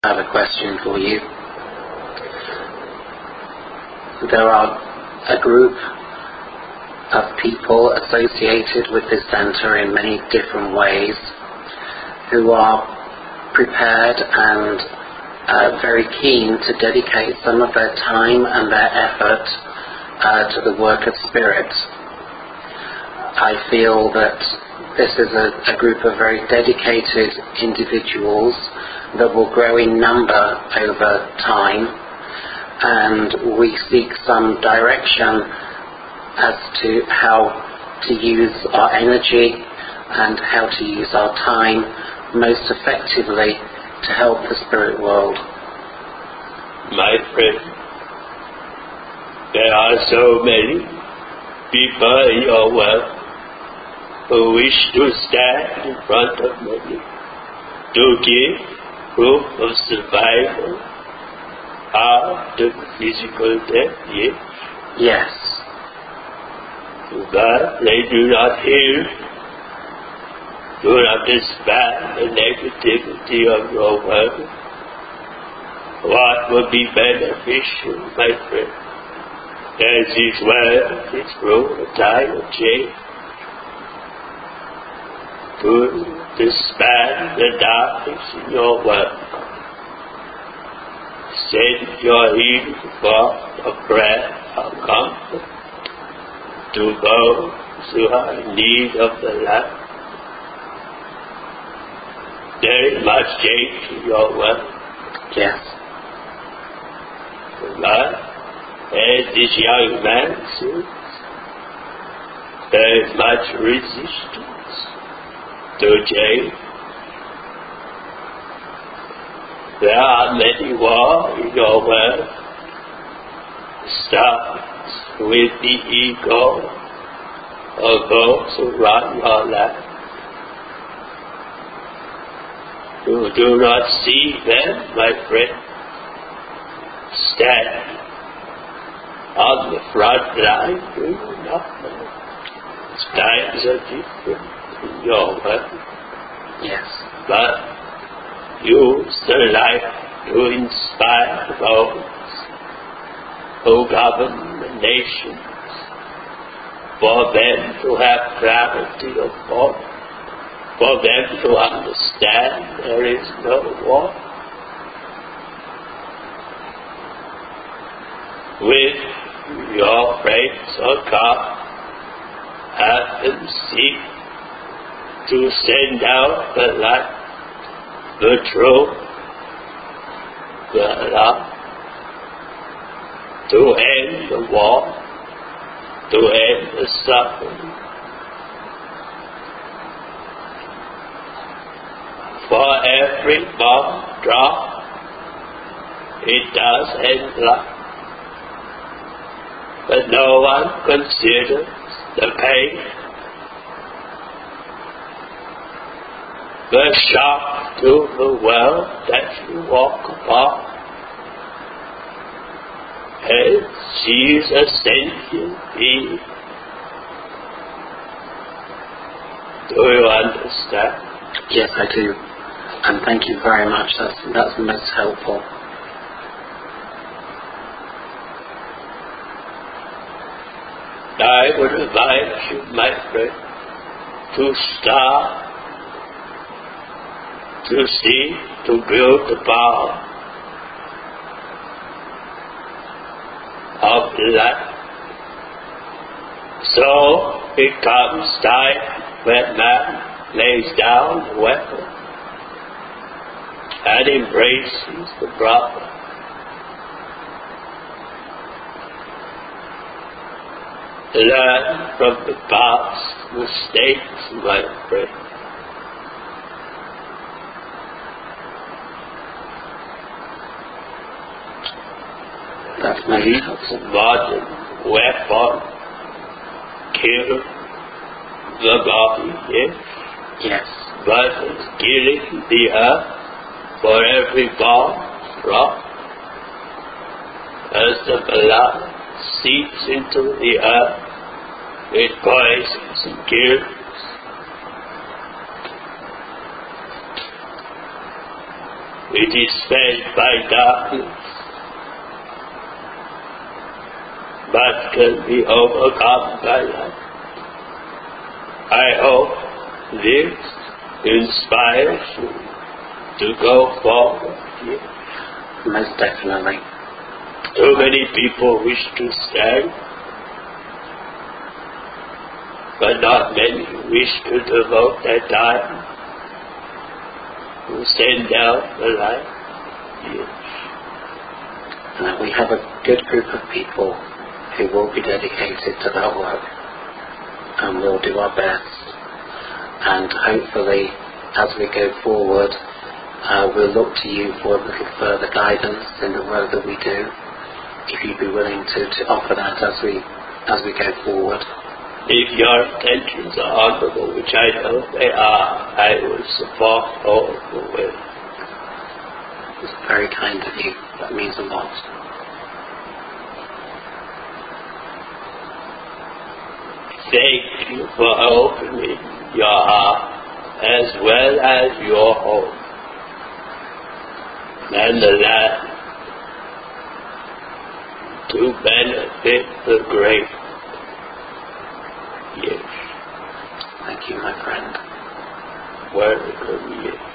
I have a question for you. There are a group of people associated with this center in many different ways who are prepared and very keen to dedicate some of their time and their effort to the work of spirit. I feel that this is a group of very dedicated individuals that will grow in number over time, and we seek some direction as to how to use our energy and how to use our time most effectively to help the spirit world. My friend, there are so many people in your world who wish to stand in front of me to give proof of survival after physical death, yes? Yes. But they do not hear, do not understand the negativity of your work. What would be beneficial, my friend, as this world is through a time of change, to disband the darkness in your work. Send your healing forth of prayer of comfort to those who are in need of the light. There is much change in your work. Yes. But as this young man says, there is much resistance to change. There are many wars in your world. Starts with the ego of those who run your life. You do not see them, my friend, stand on the front line, do you not know? Times are different in your world. Yes. But use the light to inspire those who govern the nations, for them to have clarity of thought, for them to understand there is no war. With your praise, O God, have them seek to send out the light, the truth, the love, to end the war, to end the suffering. For every bomb drop, it does end life. But no one considers the pain, the shock to the world that you walk upon. And she is a sentient being. Do you understand? Yes, I do. And thank you very much. That's most helpful. I would advise you, my friend, to start to see, to build the power of the light. So it comes time when man lays down the weapon and embraces the brother. Learn from the past mistakes, my friend. That's very helpful. Modern weapon kill the body, yes? Yes. But it's killing the earth for every bomb drop. As the blood seeps into the earth, it poisons and kills. which is fed by darkness, but can be overcome by light. I hope this inspires you to go forward here. Most definitely. Too many people wish to stay, but not many wish to devote their time to send out the light. Yes. And we have a good group of people who will be dedicated to that work, and we'll do our best. And hopefully, as we go forward, we'll look to you for a little further guidance in the work that we do, if you'd be willing to offer that as we go forward. If your intentions are honorable, which I know they are, I will support all the way. It's very kind of you. That means a lot. Thank you for opening your heart as well as your home and the land to benefit the great. Yes. Thank you, my friend. Welcome, yes.